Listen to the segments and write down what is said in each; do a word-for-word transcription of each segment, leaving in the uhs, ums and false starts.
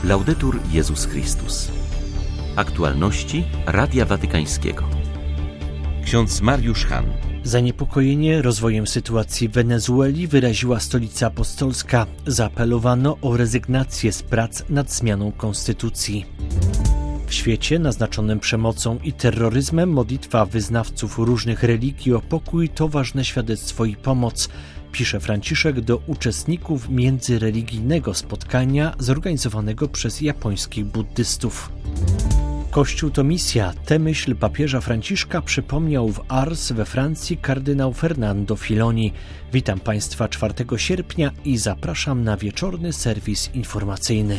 Laudetur Jezus Chrystus. Aktualności Radia Watykańskiego. Ksiądz Mariusz Hahn. Zaniepokojenie rozwojem sytuacji w Wenezueli wyraziła Stolica Apostolska. Zaapelowano o rezygnację z prac nad zmianą konstytucji. W świecie naznaczonym przemocą i terroryzmem modlitwa wyznawców różnych religii o pokój to ważne świadectwo i pomoc, pisze Franciszek do uczestników międzyreligijnego spotkania zorganizowanego przez japońskich buddystów. Kościół to misja. Tę myśl papieża Franciszka przypomniał w Ars we Francji kardynał Fernando Filoni. Witam Państwa czwartego sierpnia i zapraszam na wieczorny serwis informacyjny.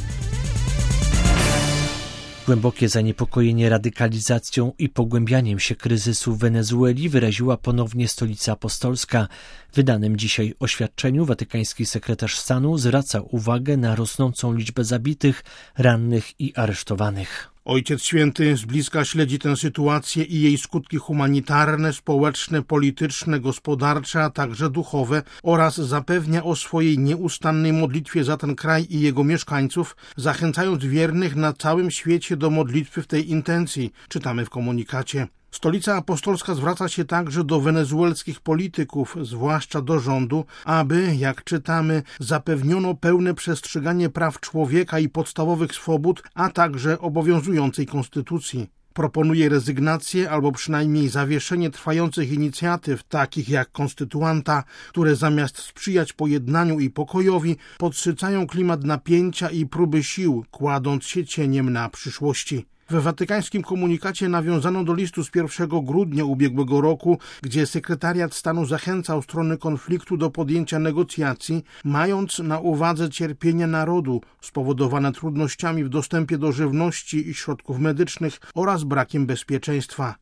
Głębokie zaniepokojenie radykalizacją i pogłębianiem się kryzysu w Wenezueli wyraziła ponownie Stolica Apostolska. W wydanym dzisiaj oświadczeniu watykański sekretarz stanu zwraca uwagę na rosnącą liczbę zabitych, rannych i aresztowanych. Ojciec Święty z bliska śledzi tę sytuację i jej skutki humanitarne, społeczne, polityczne, gospodarcze, a także duchowe oraz zapewnia o swojej nieustannej modlitwie za ten kraj i jego mieszkańców, zachęcając wiernych na całym świecie do modlitwy w tej intencji, czytamy w komunikacie. Stolica Apostolska zwraca się także do wenezuelskich polityków, zwłaszcza do rządu, aby, jak czytamy, zapewniono pełne przestrzeganie praw człowieka i podstawowych swobód, a także obowiązującej konstytucji. Proponuje rezygnację albo przynajmniej zawieszenie trwających inicjatyw, takich jak konstytuanta, które zamiast sprzyjać pojednaniu i pokojowi, podsycają klimat napięcia i próby sił, kładąc się cieniem na przyszłości. We watykańskim komunikacie nawiązano do listu z pierwszego grudnia ubiegłego roku, gdzie sekretariat stanu zachęcał strony konfliktu do podjęcia negocjacji, mając na uwadze cierpienie narodu spowodowane trudnościami w dostępie do żywności i środków medycznych oraz brakiem bezpieczeństwa.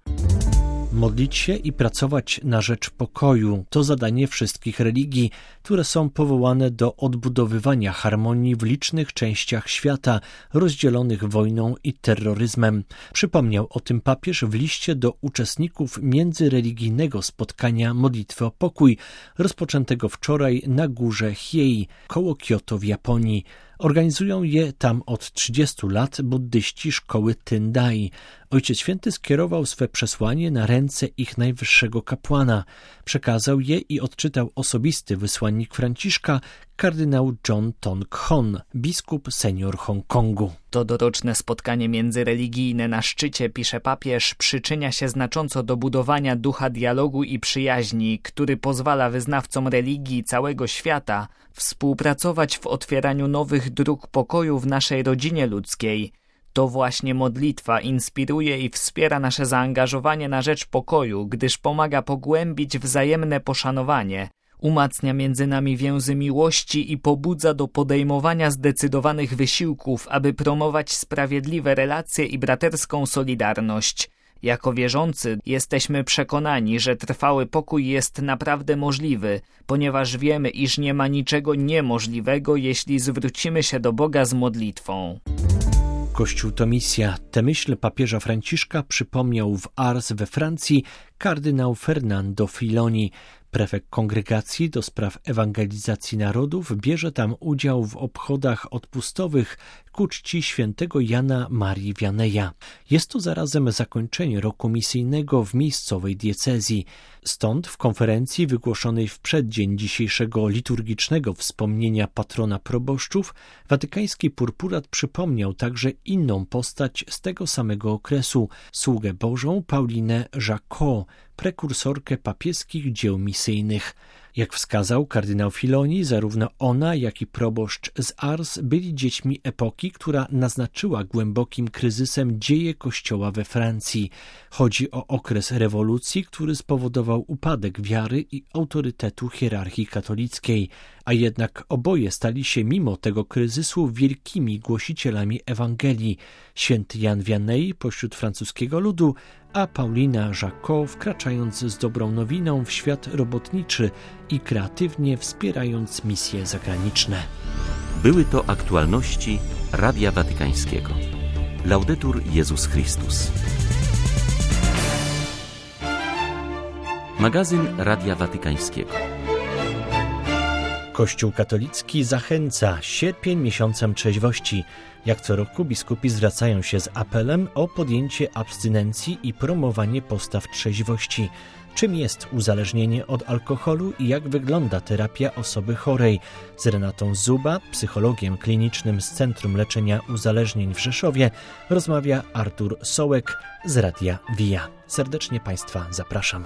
Modlić się i pracować na rzecz pokoju to zadanie wszystkich religii, które są powołane do odbudowywania harmonii w licznych częściach świata rozdzielonych wojną i terroryzmem. Przypomniał o tym papież w liście do uczestników międzyreligijnego spotkania modlitwy o pokój, rozpoczętego wczoraj na górze Hiei, koło Kyoto w Japonii. Organizują je tam od trzydziestu lat buddyści szkoły Tendai. Ojciec Święty skierował swe przesłanie na ręce ich najwyższego kapłana. Przekazał je i odczytał osobisty wysłannik Franciszka, kardynał John Tong Hon, biskup senior Hongkongu. To doroczne spotkanie międzyreligijne na szczycie, pisze papież, przyczynia się znacząco do budowania ducha dialogu i przyjaźni, który pozwala wyznawcom religii całego świata współpracować w otwieraniu nowych dróg pokoju w naszej rodzinie ludzkiej. To właśnie modlitwa inspiruje i wspiera nasze zaangażowanie na rzecz pokoju, gdyż pomaga pogłębić wzajemne poszanowanie, umacnia między nami więzy miłości i pobudza do podejmowania zdecydowanych wysiłków, aby promować sprawiedliwe relacje i braterską solidarność. Jako wierzący jesteśmy przekonani, że trwały pokój jest naprawdę możliwy, ponieważ wiemy, iż nie ma niczego niemożliwego, jeśli zwrócimy się do Boga z modlitwą. Kościół to misja. Tę myśl papieża Franciszka przypomniał w Ars we Francji kardynał Fernando Filoni. Prefekt Kongregacji do spraw ewangelizacji narodów bierze tam udział w obchodach odpustowych ku czci świętego Jana Marii Vianneya. Jest to zarazem zakończenie roku misyjnego w miejscowej diecezji. Stąd w konferencji wygłoszonej w przeddzień dzisiejszego liturgicznego wspomnienia patrona proboszczów watykański purpurat przypomniał także inną postać z tego samego okresu, sługę Bożą Paulinę Jacquot, prekursorkę papieskich dzieł misyjnych. Jak wskazał kardynał Filoni, zarówno ona, jak i proboszcz z Ars byli dziećmi epoki, która naznaczyła głębokim kryzysem dzieje Kościoła we Francji. Chodzi o okres rewolucji, który spowodował upadek wiary i autorytetu hierarchii katolickiej, a jednak oboje stali się mimo tego kryzysu wielkimi głosicielami Ewangelii. Święty Jan Vianney pośród francuskiego ludu, a Paulina Jacquot wkraczając z dobrą nowiną w świat robotniczy i kreatywnie wspierając misje zagraniczne. Były to aktualności Radia Watykańskiego. Laudetur Jezus Chrystus. Magazyn Radia Watykańskiego. Kościół katolicki zachęca sierpień miesiącem trzeźwości. Jak co roku biskupi zwracają się z apelem o podjęcie abstynencji i promowanie postaw trzeźwości. Czym jest uzależnienie od alkoholu i jak wygląda terapia osoby chorej? Z Renatą Zuba, psychologiem klinicznym z Centrum Leczenia Uzależnień w Rzeszowie, rozmawia Artur Sołek z Radia V I A. Serdecznie Państwa zapraszam.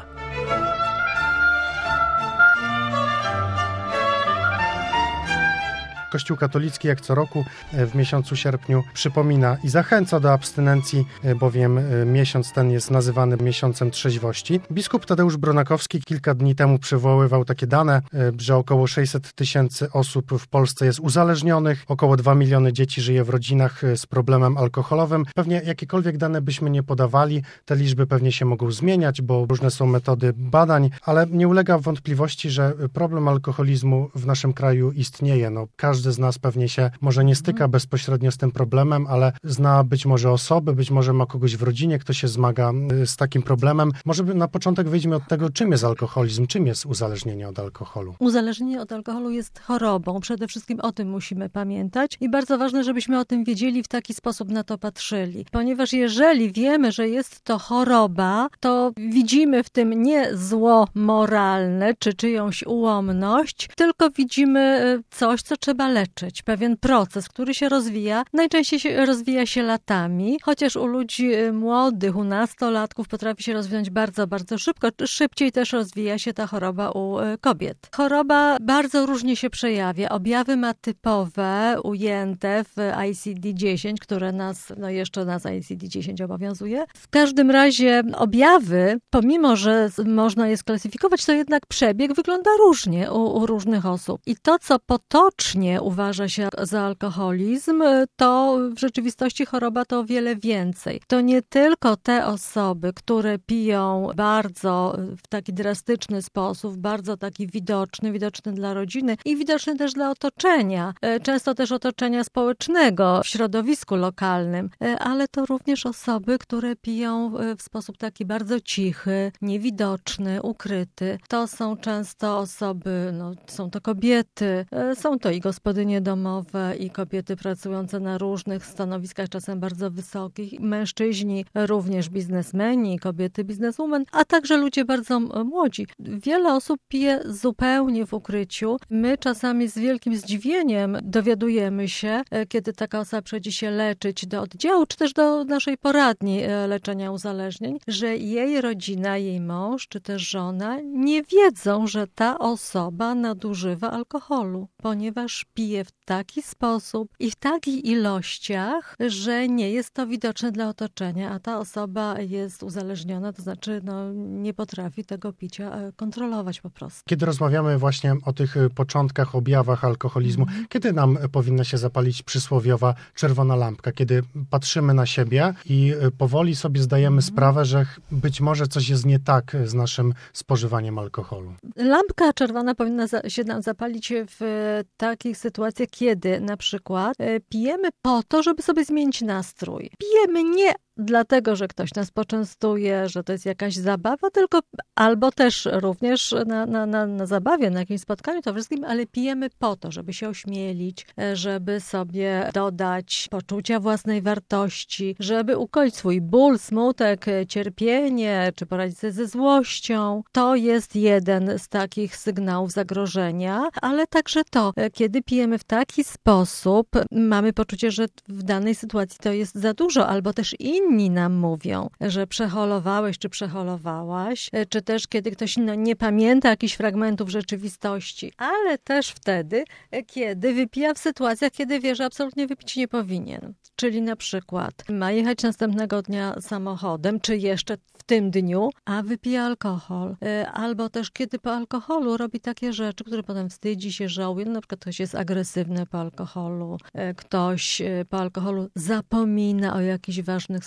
Kościół katolicki jak co roku w miesiącu sierpniu przypomina i zachęca do abstynencji, bowiem miesiąc ten jest nazywany miesiącem trzeźwości. Biskup Tadeusz Bronakowski kilka dni temu przywoływał takie dane, że około sześćset tysięcy osób w Polsce jest uzależnionych, około dwa miliony dzieci żyje w rodzinach z problemem alkoholowym. Pewnie jakiekolwiek dane byśmy nie podawali, te liczby pewnie się mogą zmieniać, bo różne są metody badań, ale nie ulega wątpliwości, że problem alkoholizmu w naszym kraju istnieje. No, każdy Każdy z nas pewnie się może nie styka bezpośrednio z tym problemem, ale zna być może osoby, być może ma kogoś w rodzinie, kto się zmaga z takim problemem. Może na początek wyjdźmy od tego, czym jest alkoholizm, czym jest uzależnienie od alkoholu. Uzależnienie od alkoholu jest chorobą. Przede wszystkim o tym musimy pamiętać i bardzo ważne, żebyśmy o tym wiedzieli, w taki sposób na to patrzyli. Ponieważ jeżeli wiemy, że jest to choroba, to widzimy w tym nie zło moralne, czy czyjąś ułomność, tylko widzimy coś, co trzeba leczyć, pewien proces, który się rozwija, najczęściej się rozwija się latami, chociaż u ludzi młodych, u nastolatków potrafi się rozwinąć bardzo, bardzo szybko, szybciej też rozwija się ta choroba u kobiet. Choroba bardzo różnie się przejawia. Objawy ma typowe, ujęte w I C D dziesięć, które nas, no jeszcze nas I C D dziesięć obowiązuje. W każdym razie objawy, pomimo że można je sklasyfikować, to jednak przebieg wygląda różnie u, u różnych osób. I to, co potocznie uważa się za alkoholizm, to w rzeczywistości choroba to o wiele więcej. To nie tylko te osoby, które piją bardzo w taki drastyczny sposób, bardzo taki widoczny, widoczny dla rodziny i widoczny też dla otoczenia, często też otoczenia społecznego w środowisku lokalnym, ale to również osoby, które piją w sposób taki bardzo cichy, niewidoczny, ukryty. To są często osoby, no, są to kobiety, są to i gospodynie domowe i kobiety pracujące na różnych stanowiskach, czasem bardzo wysokich, mężczyźni, również biznesmeni, kobiety bizneswomen, a także ludzie bardzo młodzi. Wiele osób pije zupełnie w ukryciu. My czasami z wielkim zdziwieniem dowiadujemy się, kiedy taka osoba przychodzi się leczyć do oddziału, czy też do naszej poradni leczenia uzależnień, że jej rodzina, jej mąż, czy też żona nie wiedzą, że ta osoba nadużywa alkoholu, ponieważ pije w taki sposób i w takich ilościach, że nie jest to widoczne dla otoczenia, a ta osoba jest uzależniona, to znaczy no, nie potrafi tego picia kontrolować po prostu. Kiedy rozmawiamy właśnie o tych początkach, objawach alkoholizmu, mm. kiedy nam powinna się zapalić przysłowiowa czerwona lampka? Kiedy patrzymy na siebie i powoli sobie zdajemy mm. sprawę, że być może coś jest nie tak z naszym spożywaniem alkoholu. Lampka czerwona powinna się nam zapalić w takich sytuacjach, kiedy na przykład pijemy po to, żeby sobie zmienić nastrój. Pijemy nie dlatego, że ktoś nas poczęstuje, że to jest jakaś zabawa, tylko albo też również na, na, na, na zabawie, na jakimś spotkaniu towarzyskim, ale pijemy po to, żeby się ośmielić, żeby sobie dodać poczucia własnej wartości, żeby ukoić swój ból, smutek, cierpienie, czy poradzić sobie ze złością. To jest jeden z takich sygnałów zagrożenia, ale także to, kiedy pijemy w taki sposób, mamy poczucie, że w danej sytuacji to jest za dużo, albo też inni Inni nam mówią, że przeholowałeś czy przeholowałaś, czy też kiedy ktoś no, nie pamięta jakichś fragmentów rzeczywistości, ale też wtedy, kiedy wypija w sytuacjach, kiedy wie, że absolutnie wypić nie powinien. Czyli na przykład ma jechać następnego dnia samochodem, czy jeszcze w tym dniu, a wypija alkohol. Albo też kiedy po alkoholu robi takie rzeczy, które potem wstydzi się, żałuje. Na przykład ktoś jest agresywny po alkoholu, ktoś po alkoholu zapomina o jakichś ważnych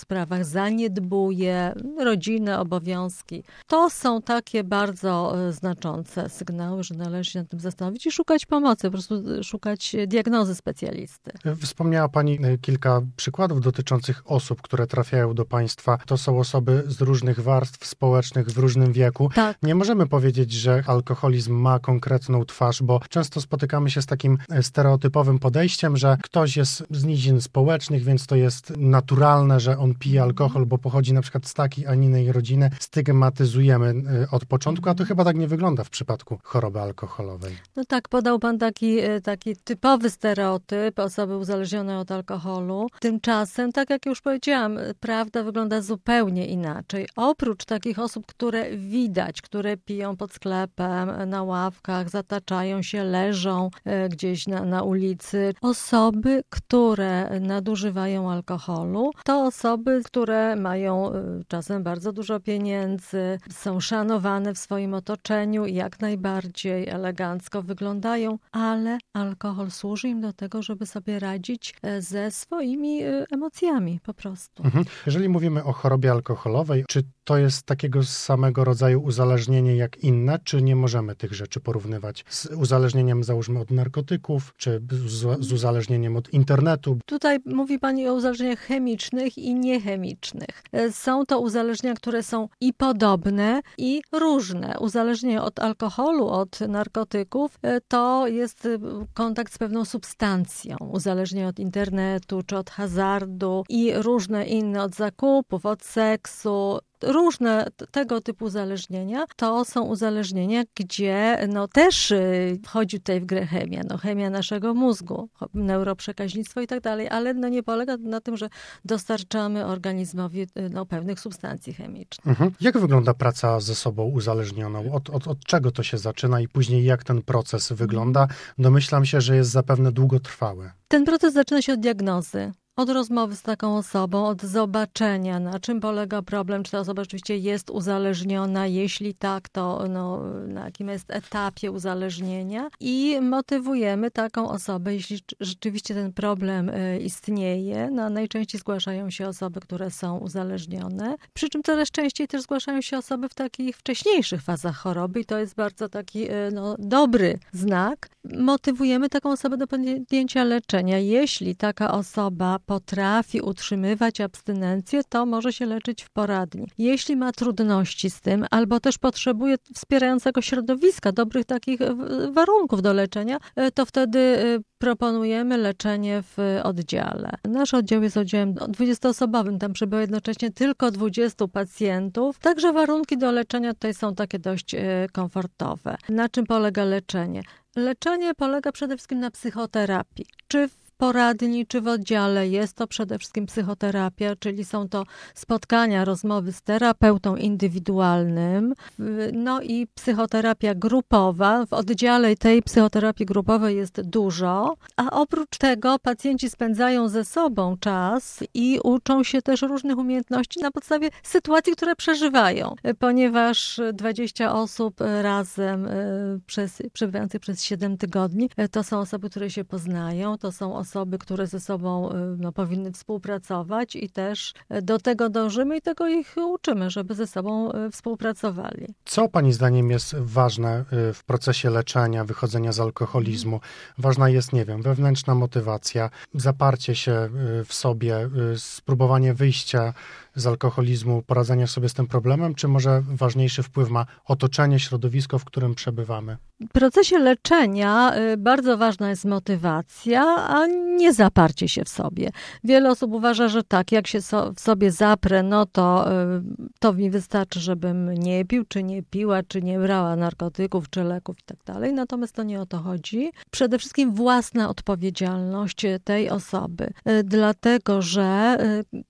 sprawach, zaniedbuje rodzinę, obowiązki. To są takie bardzo znaczące sygnały, że należy się nad tym zastanowić i szukać pomocy, po prostu szukać diagnozy specjalisty. Wspomniała Pani kilka przykładów dotyczących osób, które trafiają do Państwa. To są osoby z różnych warstw społecznych, w różnym wieku. Tak. Nie możemy powiedzieć, że alkoholizm ma konkretną twarz, bo często spotykamy się z takim stereotypowym podejściem, że ktoś jest z nizin społecznych, więc to jest naturalne, że on pije alkohol, bo pochodzi na przykład z takiej, a nie innej rodziny. Stygmatyzujemy od początku, a to chyba tak nie wygląda w przypadku choroby alkoholowej. No tak, podał Pan taki, taki typowy stereotyp osoby uzależnione od alkoholu. Tymczasem, tak jak już powiedziałam, prawda wygląda zupełnie inaczej. Oprócz takich osób, które widać, które piją pod sklepem, na ławkach, zataczają się, leżą gdzieś na, na ulicy. Osoby, które nadużywają alkoholu, to osoby, które mają czasem bardzo dużo pieniędzy, są szanowane w swoim otoczeniu i jak najbardziej elegancko wyglądają, ale alkohol służy im do tego, żeby sobie radzić ze swoimi emocjami po prostu. Mhm. Jeżeli mówimy o chorobie alkoholowej, czy to jest takiego samego rodzaju uzależnienie jak inne, czy nie możemy tych rzeczy porównywać z uzależnieniem, załóżmy, od narkotyków, czy z, z uzależnieniem od internetu? Tutaj mówi Pani o uzależnieniach chemicznych i niechemicznych. Są to uzależnienia, które są i podobne, i różne. Uzależnienie od alkoholu, od narkotyków, to jest kontakt z pewną substancją. Uzależnienie od internetu, czy od hazardu i różne inne, od zakupów, od seksu. Różne tego typu uzależnienia to są uzależnienia, gdzie no też wchodzi tutaj w grę chemia, no chemia naszego mózgu, neuroprzekaźnictwo i tak dalej, ale no nie polega na tym, że dostarczamy organizmowi no, pewnych substancji chemicznych. Mhm. Jak wygląda praca ze sobą uzależnioną? Od, od, od czego to się zaczyna i później jak ten proces wygląda? Domyślam się, że jest zapewne długotrwały. Ten proces zaczyna się od diagnozy. Od rozmowy z taką osobą, od zobaczenia, na czym polega problem, czy ta osoba rzeczywiście jest uzależniona, jeśli tak, to no, na jakim jest etapie uzależnienia i motywujemy taką osobę, jeśli rzeczywiście ten problem istnieje. No, najczęściej zgłaszają się osoby, które są uzależnione, przy czym coraz częściej też zgłaszają się osoby w takich wcześniejszych fazach choroby i to jest bardzo taki no, dobry znak. Motywujemy taką osobę do podjęcia leczenia. Jeśli taka osoba potrafi utrzymywać abstynencję, to może się leczyć w poradni. Jeśli ma trudności z tym, albo też potrzebuje wspierającego środowiska, dobrych takich warunków do leczenia, to wtedy proponujemy leczenie w oddziale. Nasz oddział jest oddziałem dwudziestoosobowym, tam przybyło jednocześnie tylko dwudziestu pacjentów, także warunki do leczenia tutaj są takie dość komfortowe. Na czym polega leczenie? Leczenie polega przede wszystkim na psychoterapii. Czy w poradni czy w oddziale jest to przede wszystkim psychoterapia, czyli są to spotkania, rozmowy z terapeutą indywidualnym, no i psychoterapia grupowa. W oddziale tej psychoterapii grupowej jest dużo, a oprócz tego pacjenci spędzają ze sobą czas i uczą się też różnych umiejętności na podstawie sytuacji, które przeżywają, ponieważ dwadzieścia osób razem przez, przebywających przez siedem tygodni, to są osoby, które się poznają, to są osoby, osoby, które ze sobą no, powinny współpracować i też do tego dążymy i tego ich uczymy, żeby ze sobą współpracowali. Co Pani zdaniem jest ważne w procesie leczenia, wychodzenia z alkoholizmu? Ważna jest, nie wiem, wewnętrzna motywacja, zaparcie się w sobie, spróbowanie wyjścia z alkoholizmu, poradzenia sobie z tym problemem, czy może ważniejszy wpływ ma otoczenie, środowisko, w którym przebywamy? W procesie leczenia bardzo ważna jest motywacja, a nie zaparcie się w sobie. Wiele osób uważa, że tak, jak się so, w sobie zaprę, no to, to mi wystarczy, żebym nie pił, czy nie piła, czy nie brała narkotyków, czy leków i tak dalej. Natomiast to nie o to chodzi. Przede wszystkim własna odpowiedzialność tej osoby. Dlatego, że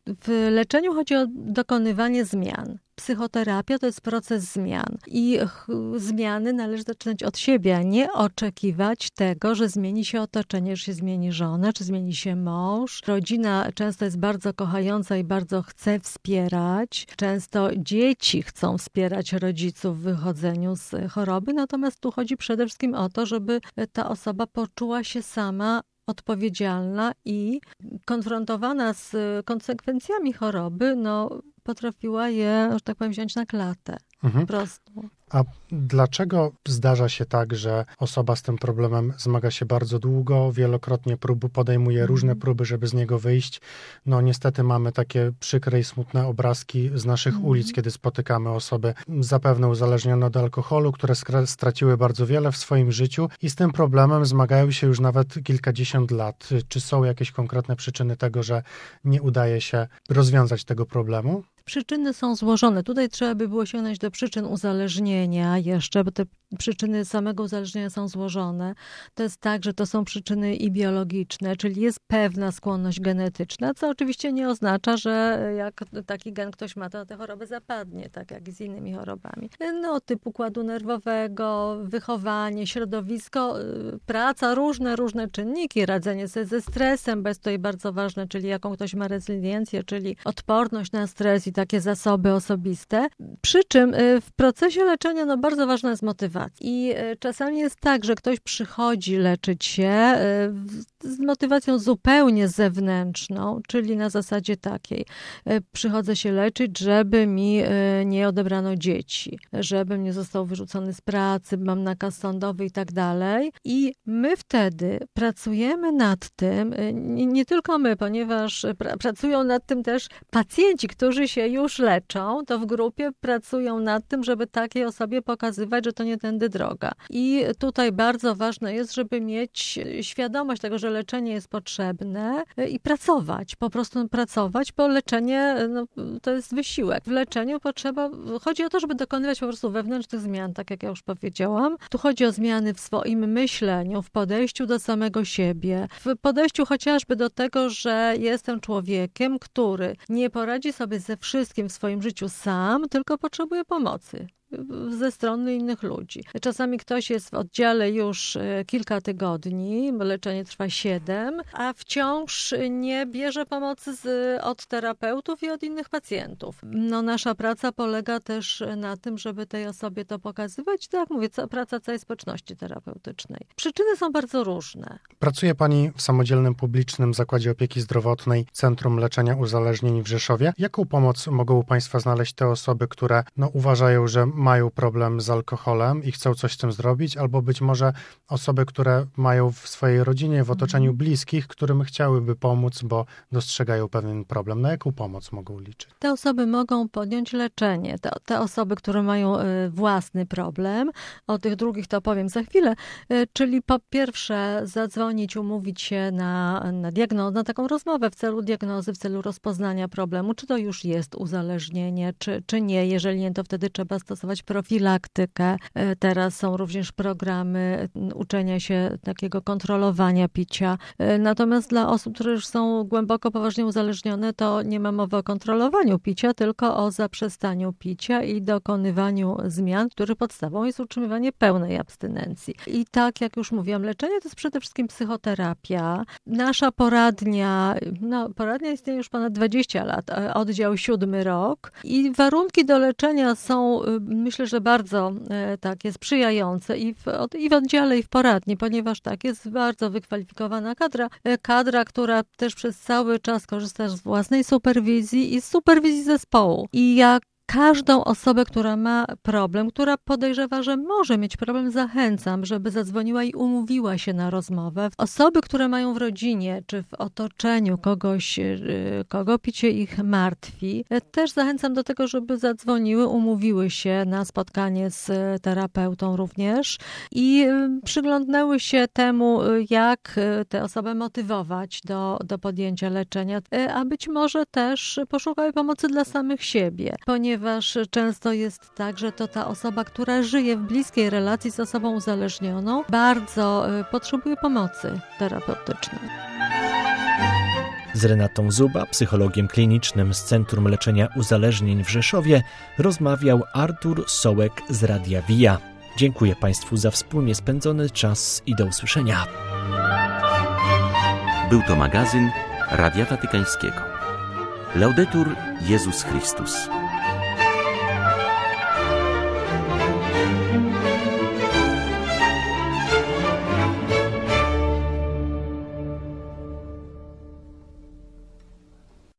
w leczeniu chodzi o dokonywanie zmian. Psychoterapia to jest proces zmian i zmiany należy zaczynać od siebie, a nie oczekiwać tego, że zmieni się otoczenie, że się zmieni żona, czy zmieni się mąż. Rodzina często jest bardzo kochająca i bardzo chce wspierać. Często dzieci chcą wspierać rodziców w wychodzeniu z choroby, natomiast tu chodzi przede wszystkim o to, żeby ta osoba poczuła się sama odpowiedzialna i konfrontowana z konsekwencjami choroby, no potrafiła je, że tak powiem, wziąć na klatę. Mhm. Po prostu. A dlaczego zdarza się tak, że osoba z tym problemem zmaga się bardzo długo, wielokrotnie prób podejmuje mm. różne próby, żeby z niego wyjść? No niestety mamy takie przykre i smutne obrazki z naszych mm. ulic, kiedy spotykamy osoby zapewne uzależnione od alkoholu, które straciły bardzo wiele w swoim życiu i z tym problemem zmagają się już nawet kilkadziesiąt lat. Czy są jakieś konkretne przyczyny tego, że nie udaje się rozwiązać tego problemu? Przyczyny są złożone. Tutaj trzeba by było sięgnąć do przyczyn uzależnienia jeszcze, bo te przyczyny samego uzależnienia są złożone. To jest tak, że to są przyczyny i biologiczne, czyli jest pewna skłonność genetyczna, co oczywiście nie oznacza, że jak taki gen ktoś ma, to na tę chorobę zapadnie, tak jak i z innymi chorobami. No, typu układu nerwowego, wychowanie, środowisko, praca, różne, różne czynniki, radzenie sobie ze stresem, bo jest tutaj bardzo ważne, czyli jaką ktoś ma rezyliencję, czyli odporność na stres i takie zasoby osobiste. Przy czym w procesie leczenia no, bardzo ważna jest motywacja. I czasami jest tak, że ktoś przychodzi leczyć się z motywacją zupełnie zewnętrzną, czyli na zasadzie takiej. Przychodzę się leczyć, żeby mi nie odebrano dzieci, żebym nie został wyrzucony z pracy, mam nakaz sądowy i tak dalej. I my wtedy pracujemy nad tym, nie, nie tylko my, ponieważ pra- pracują nad tym też pacjenci, którzy się już leczą, to w grupie pracują nad tym, żeby takiej osobie pokazywać, że to nie tędy droga. I tutaj bardzo ważne jest, żeby mieć świadomość tego, że leczenie jest potrzebne i pracować, po prostu pracować, bo leczenie no, to jest wysiłek. W leczeniu potrzeba, chodzi o to, żeby dokonywać po prostu wewnętrznych zmian, tak jak ja już powiedziałam. Tu chodzi o zmiany w swoim myśleniu, w podejściu do samego siebie, w podejściu chociażby do tego, że jestem człowiekiem, który nie poradzi sobie ze wszystkim w swoim życiu sam, tylko potrzebuje pomocy ze strony innych ludzi. Czasami ktoś jest w oddziale już kilka tygodni, bo leczenie trwa siedem, a wciąż nie bierze pomocy z, od terapeutów i od innych pacjentów. No, nasza praca polega też na tym, żeby tej osobie to pokazywać. Tak jak mówię, praca całej społeczności terapeutycznej. Przyczyny są bardzo różne. Pracuje Pani w samodzielnym publicznym zakładzie opieki zdrowotnej Centrum Leczenia Uzależnień w Rzeszowie. Jaką pomoc mogą u Państwa znaleźć te osoby, które no, uważają, że mają problem z alkoholem i chcą coś z tym zrobić, albo być może osoby, które mają w swojej rodzinie, w otoczeniu bliskich, którym chciałyby pomóc, bo dostrzegają pewien problem. Na jaką pomoc mogą liczyć? Te osoby mogą podjąć leczenie. Te, te osoby, które mają własny problem, o tych drugich to powiem za chwilę, czyli po pierwsze zadzwonić, umówić się na, na diagnozę, na taką rozmowę w celu diagnozy, w celu rozpoznania problemu, czy to już jest uzależnienie, czy, czy nie. Jeżeli nie, to wtedy trzeba stosować profilaktykę. Teraz są również programy uczenia się takiego kontrolowania picia. Natomiast dla osób, które już są głęboko, poważnie uzależnione, to nie ma mowy o kontrolowaniu picia, tylko o zaprzestaniu picia i dokonywaniu zmian, których podstawą jest utrzymywanie pełnej abstynencji. I tak jak już mówiłam, leczenie to jest przede wszystkim psychoterapia. Nasza poradnia, no poradnia istnieje już ponad dwadzieścia lat, oddział siódmy rok i warunki do leczenia są, myślę, że bardzo takie sprzyjające i w, i w oddziale, i w poradni, ponieważ tak jest bardzo wykwalifikowana kadra, kadra, która też przez cały czas korzysta z własnej superwizji i z superwizji zespołu. I jak każdą osobę, która ma problem, która podejrzewa, że może mieć problem, zachęcam, żeby zadzwoniła i umówiła się na rozmowę. Osoby, które mają w rodzinie czy w otoczeniu kogoś, kogo picie ich martwi, też zachęcam do tego, żeby zadzwoniły, umówiły się na spotkanie z terapeutą również i przyglądnęły się temu, jak tę osobę motywować do, do podjęcia leczenia, a być może też poszukały pomocy dla samych siebie, ponieważ ponieważ często jest tak, że to ta osoba, która żyje w bliskiej relacji z osobą uzależnioną, bardzo potrzebuje pomocy terapeutycznej. Z Renatą Zuba, psychologiem klinicznym z Centrum Leczenia Uzależnień w Rzeszowie, rozmawiał Artur Sołek z Radia V I A. Dziękuję Państwu za wspólnie spędzony czas i do usłyszenia. Był to magazyn Radia Watykańskiego. Laudetur Jezus Chrystus.